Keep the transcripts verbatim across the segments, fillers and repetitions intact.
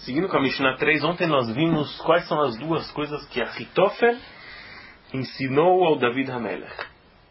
Seguindo com a Mishnah três, ontem nós vimos quais são as duas coisas que Ahitofel ensinou ao David HaMelech.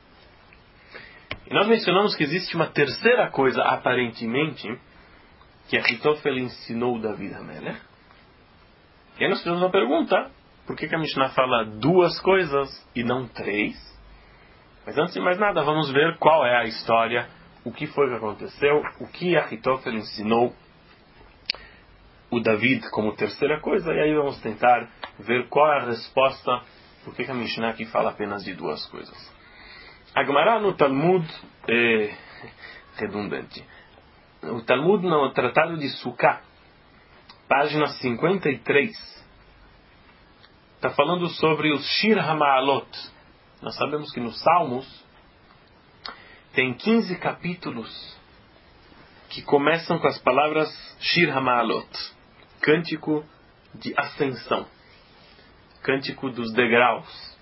E nós mencionamos que existe uma terceira coisa, aparentemente, que Ahitofel ensinou ao David HaMelech. E aí nós fizemos uma pergunta: por que, que a Mishnah fala duas coisas e não três? Mas antes de mais nada, vamos ver qual é a história, o que foi que aconteceu, o que Ahitofel ensinou o David como terceira coisa, e aí vamos tentar ver qual é a resposta, por que, que a Mishnah aqui fala apenas de duas coisas. A Gemara no Talmud é redundante. O Talmud no Tratado de Sukkah, página cinquenta e três, está falando sobre os Shir HaMa'alot. Nós sabemos que nos Salmos tem quinze capítulos que começam com as palavras Shir HaMa'alot, cântico de ascensão, cântico dos degraus.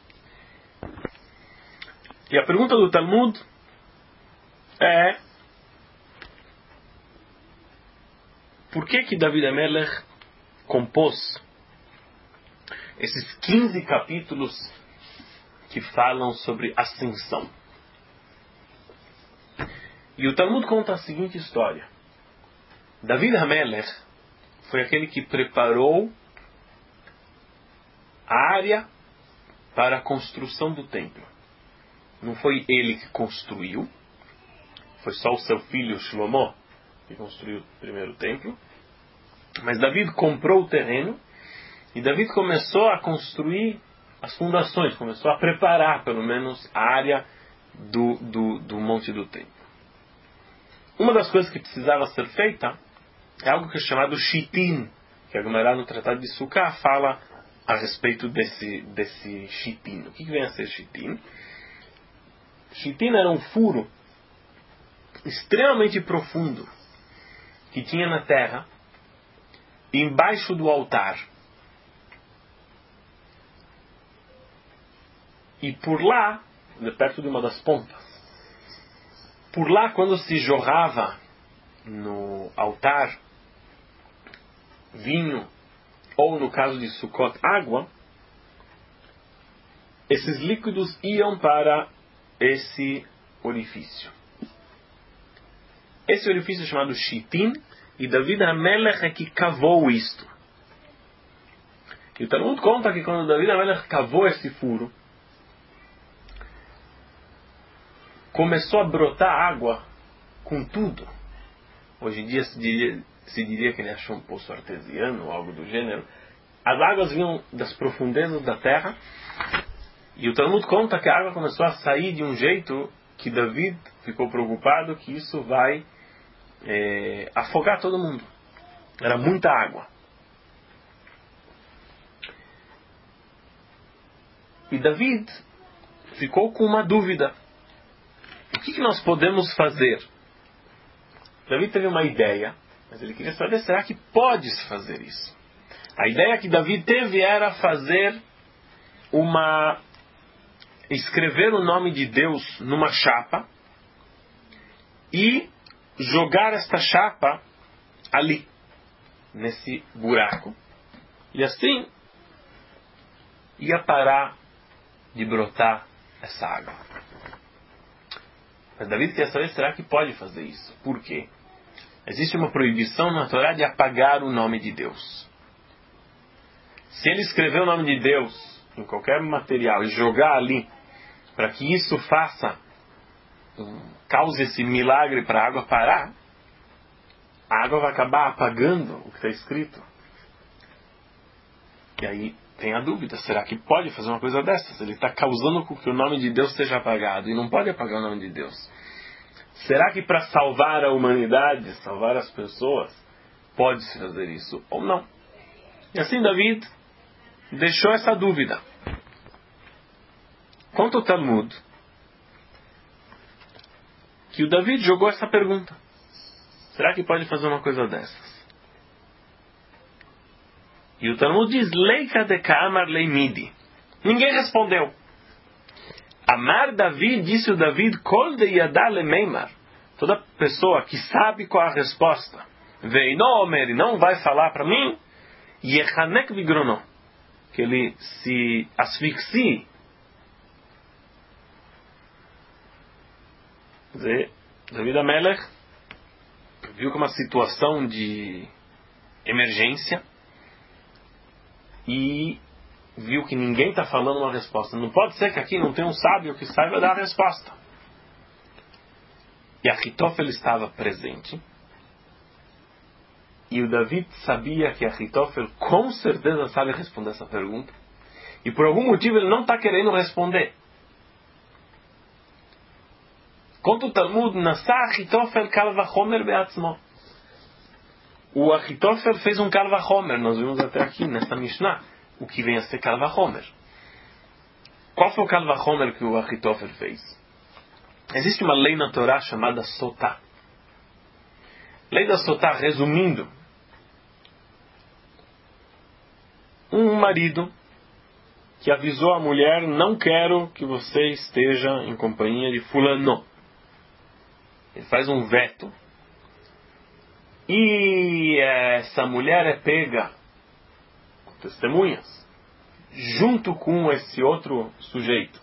E a pergunta do Talmud é: por que que David HaMelech compôs esses quinze capítulos que falam sobre ascensão? E o Talmud conta a seguinte história: David HaMelech foi aquele que preparou a área para a construção do templo. Não foi ele que construiu, foi só o seu filho Shlomo que construiu o primeiro templo. Mas David comprou o terreno e David começou a construir as fundações, começou a preparar pelo menos a área do, do, do monte do templo. Uma das coisas que precisava ser feita é algo que é chamado Shitin, que a Gemara no Tratado de Sukkah fala a respeito desse, desse Shitin. O que vem a ser Shitin? Shitin era um furo extremamente profundo que tinha na terra, embaixo do altar. E por lá, perto de uma das pontas, por lá, quando se jorrava no altar vinho, ou no caso de Sukkot, água, esses líquidos iam para esse orifício. Esse orifício é chamado Shitin, e David HaMelech é que cavou isto. E o Talmud conta que quando David HaMelech cavou esse furo, começou a brotar água com tudo. Hoje em dia se diria, se diria que ele achou um poço artesiano ou algo do gênero. As águas vinham das profundezas da terra, e o Talmud conta que a água começou a sair de um jeito que David ficou preocupado que isso vai é, afogar todo mundo. Era muita água. E David ficou com uma dúvida: o que, que nós podemos fazer? David teve uma ideia, mas ele queria saber, será que pode-se fazer isso? A ideia que David teve era fazer uma... escrever o nome de Deus numa chapa e jogar esta chapa ali, nesse buraco. E assim ia parar de brotar essa água. Mas David quer saber, será que pode fazer isso? Por quê? Existe uma proibição na Torá de apagar o nome de Deus. Se ele escrever o nome de Deus em qualquer material e jogar ali, para que isso faça, cause esse milagre para a água parar, a água vai acabar apagando o que está escrito. E aí tem a dúvida, será que pode fazer uma coisa dessas? Ele está causando com que o nome de Deus seja apagado, e não pode apagar o nome de Deus. Será que para salvar a humanidade, salvar as pessoas, pode-se fazer isso ou não? E assim David deixou essa dúvida. Conta o Talmud que o David jogou essa pergunta: será que pode fazer uma coisa dessas? E o Talmud diz: Leika de Ka'amar Leimidi. Ninguém respondeu. Amar David, disse o David, Kol de Yadá Lemeimar. Toda pessoa que sabe qual a resposta Veino Omer, e não vai falar para mim, Yechanek Vigrono, que ele se asfixie. Quer dizer, David HaMelech viu que uma situação de emergência e viu que ninguém está falando uma resposta. Não pode ser que aqui não tenha um sábio que saiba dar a resposta. E Achitofel estava presente. E o David sabia que Achitofel com certeza sabe responder essa pergunta. E por algum motivo ele não está querendo responder. Conta o Talmud, Nasa Achitofel Kal Vachomer Beatzmo. O Achitofel fez um Kal Vachomer. Nós vimos até aqui nessa Mishnah o que vem a ser Kal Vachomer. Qual foi o Kal Vachomer que o Achitofel fez? Existe uma lei na Torá chamada Sotá. Lei da Sotá, resumindo, um marido que avisou a mulher: não quero que você esteja em companhia de fulano. Ele faz um veto. E essa mulher é pega com testemunhas junto com esse outro sujeito,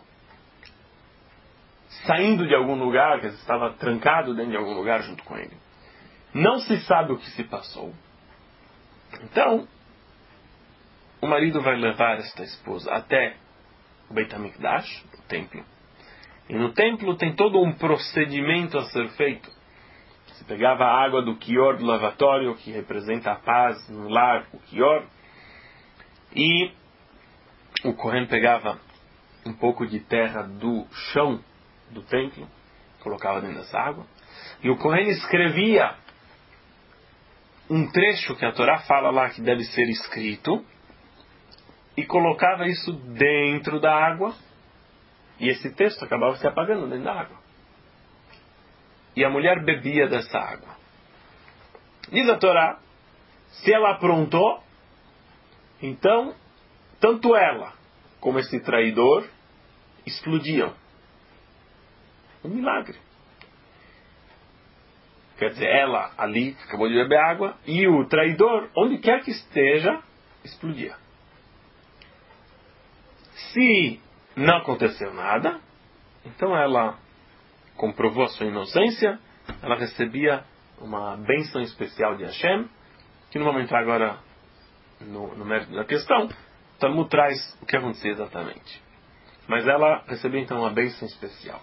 saindo de algum lugar, que estava trancado dentro de algum lugar junto com ele. Não se sabe o que se passou. Então, o marido vai levar esta esposa até o Beit HaMikdash, o templo. E no templo tem todo um procedimento a ser feito. Se pegava a água do Kior, do lavatório, que representa a paz no lar, o Kior. E o Kohen pegava um pouco de terra do chão do templo, colocava dentro dessa água. E o Kohen escrevia um trecho que a Torá fala lá que deve ser escrito, e colocava isso dentro da água, e esse texto acabava se apagando dentro da água. E a mulher bebia dessa água. Diz a Torá, se ela aprontou, então, tanto ela como esse traidor explodiam. Um milagre. Quer dizer, ela ali acabou de beber água, e o traidor, onde quer que esteja, explodia. Se não aconteceu nada, então ela comprovou a sua inocência, ela recebia uma bênção especial de Hashem, que não vamos entrar agora no, no mérito da questão. O Talmud traz o que aconteceu exatamente. Mas ela recebeu então uma bênção especial.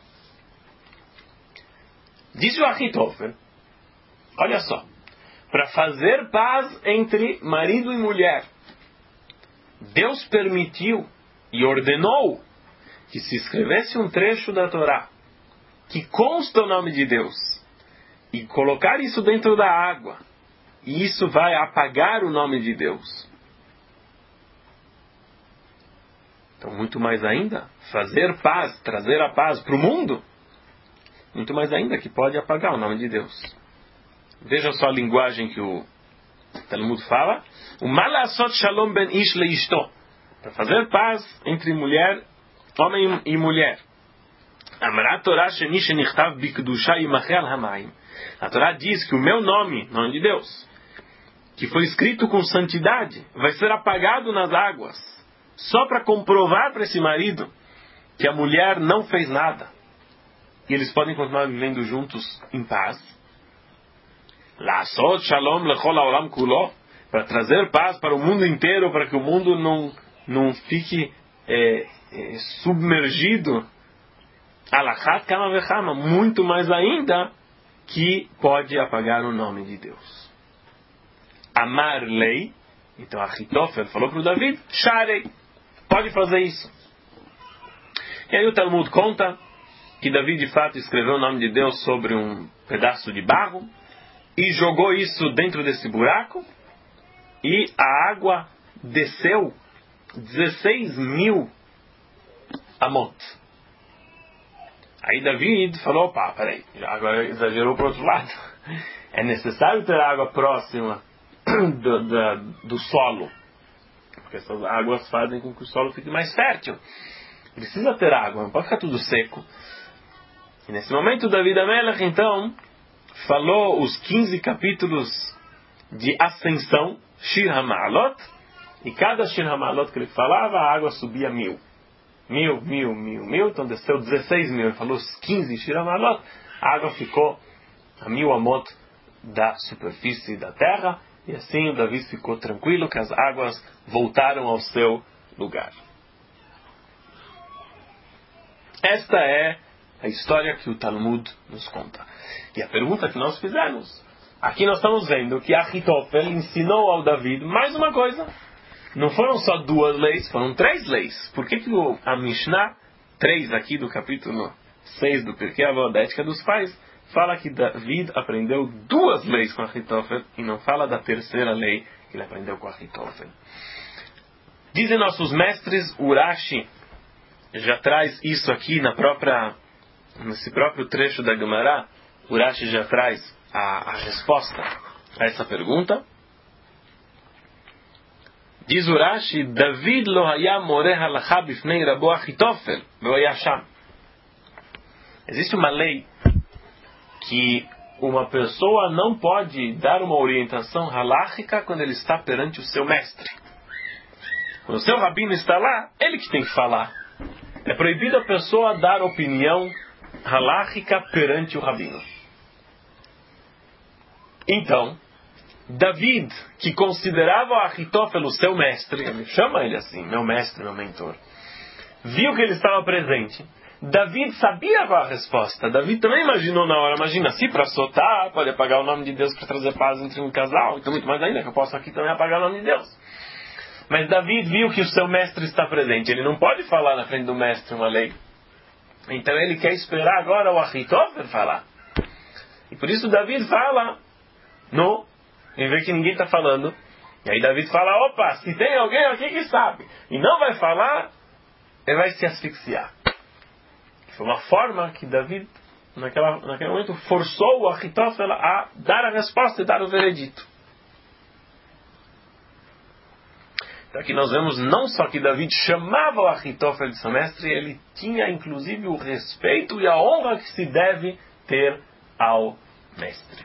Diz o Achitofel, olha só, para fazer paz entre marido e mulher, Deus permitiu e ordenou que se escrevesse um trecho da Torá que consta o nome de Deus, e colocar isso dentro da água, e isso vai apagar o nome de Deus. Então, muito mais ainda, fazer paz, trazer a paz para o mundo, muito mais ainda que pode apagar o nome de Deus. Veja só a linguagem que o Talmud fala. O malasot shalom ben ish leishto, para fazer paz entre mulher, homem e mulher. Amrat Torah sheni shenichtav bikdusha yimachel hamayim. A Torá diz que o meu nome, nome de Deus, que foi escrito com santidade, vai ser apagado nas águas, só para comprovar para esse marido que a mulher não fez nada. E eles podem continuar vivendo juntos em paz. La'asot shalom lechol haolam kulo, para trazer paz para o mundo inteiro, para que o mundo não, não fique é, é, submergido. Alachat kama vechama, muito mais ainda, que pode apagar o nome de Deus. Amar lei, então Achitofel falou para o David, Sharei, pode fazer isso. E aí o Talmud conta que David de fato escreveu o nome de Deus sobre um pedaço de barro e jogou isso dentro desse buraco, e a água desceu dezesseis mil amot. Aí David falou, opa, peraí, agora exagerou para o outro lado. É necessário ter água próxima do, do, do solo, porque essas águas fazem com que o solo fique mais fértil. Precisa ter água, não pode ficar tudo seco. E nesse momento David HaMelech então falou os quinze capítulos de ascensão, Shir HaMa'alot, e cada Shir HaMa'alot que ele falava, a água subia mil. Mil, mil, mil, mil, então desceu dezesseis mil, ele falou quinze Shir HaMa'alot, a água ficou a mil amot da superfície da terra, e assim o Davi ficou tranquilo que as águas voltaram ao seu lugar. Esta é a história que o Talmud nos conta. E a pergunta que nós fizemos, aqui nós estamos vendo que Ahitofel ensinou ao Davi mais uma coisa. Não foram só duas leis, foram três leis. Por que que o, a Mishnah três aqui do capítulo seis do Pirkei Avot, da Ética dos Pais, fala que David aprendeu duas leis com Ahitofel e não fala da terceira lei que ele aprendeu com Ahitofel. Dizem nossos mestres, Urashi já traz isso aqui na própria, nesse próprio trecho da Gemara. Urashi já traz a, a resposta a essa pergunta. Diz Urashi, David lo haya more halakha bifnei rabo Ahitofel ve'oyasham. Existe uma lei que uma pessoa não pode dar uma orientação halakhica quando ele está perante o seu mestre. Quando o seu rabino está lá, ele que tem que falar. É proibido a pessoa dar opinião halakhica perante o rabino. Então, David, que considerava Ahitofel o seu mestre, ele chama ele assim, meu mestre, meu mentor, viu que ele estava presente. David sabia qual a resposta. David também imaginou na hora, imagina, se para soltar, pode apagar o nome de Deus para trazer paz entre um casal, então muito mais ainda, que eu posso aqui também apagar o nome de Deus. Mas David viu que o seu mestre está presente, ele não pode falar na frente do mestre uma lei. Então ele quer esperar agora o Ahitofel falar. E por isso David fala, no, em vez que ninguém está falando. E aí David fala, opa, se tem alguém aqui que sabe, e não vai falar, ele vai se asfixiar. Foi uma forma que David, naquela, naquele momento, forçou o Ahitofel a dar a resposta e dar o veredito. Então aqui nós vemos não só que David chamava o Ahitofel de seu mestre, ele tinha inclusive o respeito e a honra que se deve ter ao mestre.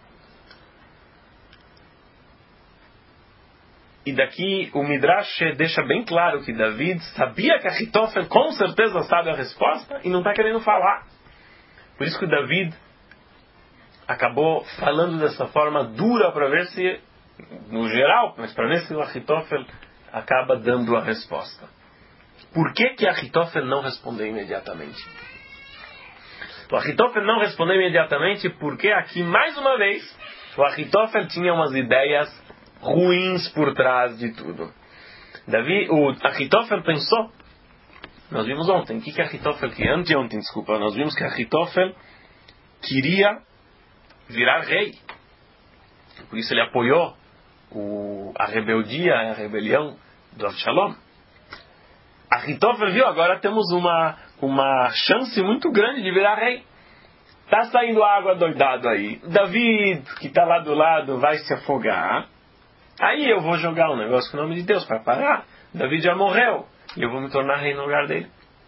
E daqui o Midrash deixa bem claro que David sabia que Ahitofel com certeza sabe a resposta e não está querendo falar. Por isso que David acabou falando dessa forma dura para ver se, no geral, mas para ver se o Ahitofel acaba dando a resposta. Por que que Ahitofel não respondeu imediatamente? O Ahitofel não respondeu imediatamente porque aqui, mais uma vez, o Ahitofel tinha umas ideias ruins por trás de tudo. Davi, o Ahitofel pensou, nós vimos ontem, o que que Ahitofel queria? Anteontem, desculpa, nós vimos que Ahitofel queria virar rei. Por isso ele apoiou o, a rebeldia, a rebelião do Avshalom. Ahitofel viu, agora temos uma, uma chance muito grande de virar rei. Está saindo água doidado aí. David, que está lá do lado, vai se afogar. Aí eu vou jogar um negócio com o nome de Deus para parar. David já morreu. E eu vou me tornar rei no lugar dele.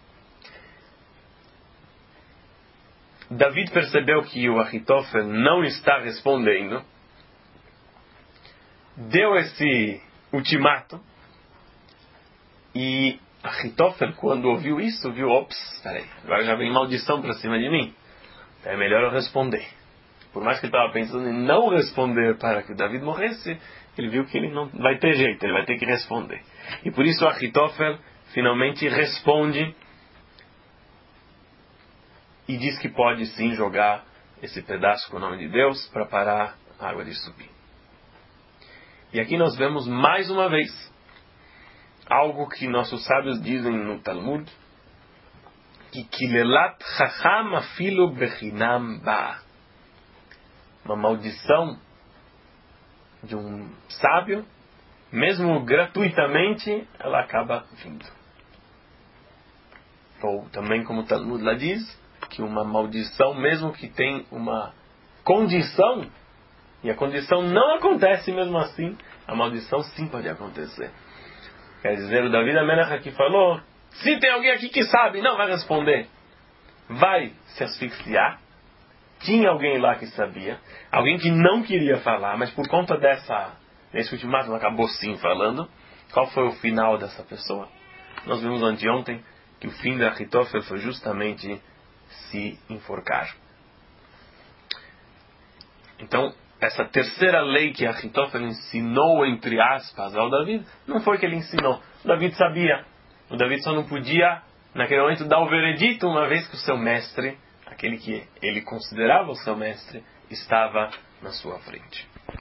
David percebeu que o Ahitofel não está respondendo. Deu esse ultimato. E Ahitofel, quando ouviu isso, viu, ops, peraí, agora já vem maldição para cima de mim. Então é melhor eu responder. Por mais que ele estava pensando em não responder para que David morresse, ele viu que ele não vai ter jeito, ele vai ter que responder. E por isso Ahitofel finalmente responde e diz que pode sim jogar esse pedaço com o nome de Deus para parar a água de subir. E aqui nós vemos mais uma vez algo que nossos sábios dizem no Talmud, que Kilelat Chacham Afilu Bechinam Ba. Uma maldição de um sábio, mesmo gratuitamente, ela acaba vindo. Ou também, como o Talmud lá diz, que uma maldição, mesmo que tem uma condição, e a condição não acontece mesmo assim, a maldição sim pode acontecer. Quer dizer, o David HaMelech aqui falou, se tem alguém aqui que sabe, não vai responder, vai se asfixiar, tinha alguém lá que sabia, alguém que não queria falar, mas por conta dessa, desse ultimato acabou sim falando. Qual foi o final dessa pessoa? Nós vimos anteontem que o fim da Ahitofel foi justamente se enforcar. Então, essa terceira lei que Ahitofel ensinou, entre aspas, ao David, não foi que ele ensinou. O David sabia. O David só não podia, naquele momento, dar o veredito, uma vez que o seu mestre, aquele que ele considerava o seu mestre, estava na sua frente.